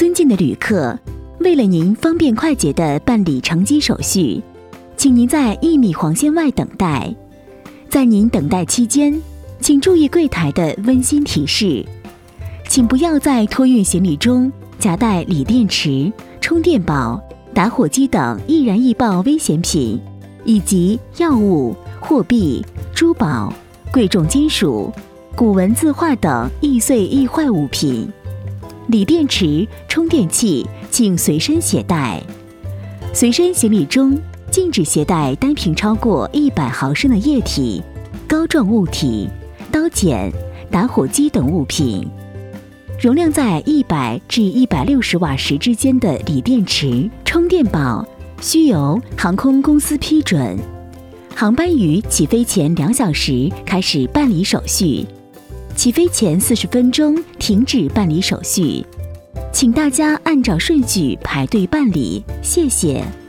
尊敬的旅客，为了您方便快捷地办理乘机手续，请您在1米黄线外等待。在您等待期间，请注意柜台的温馨提示，请不要在托运行李中夹带锂电池、充电宝、打火机等易燃易爆危险品，以及药物、货币、珠宝、贵重金属、古文字画等易碎易坏物品。锂电池、充电器请随身携带。随身行李中禁止携带单瓶超过100毫升的液体、膏状物体、刀剪、打火机等物品。容量在100至160瓦时之间的锂电池、充电宝需由航空公司批准。航班于起飞前2小时开始办理手续，起飞前40分钟停止办理手续。请大家按照顺序排队办理，谢谢。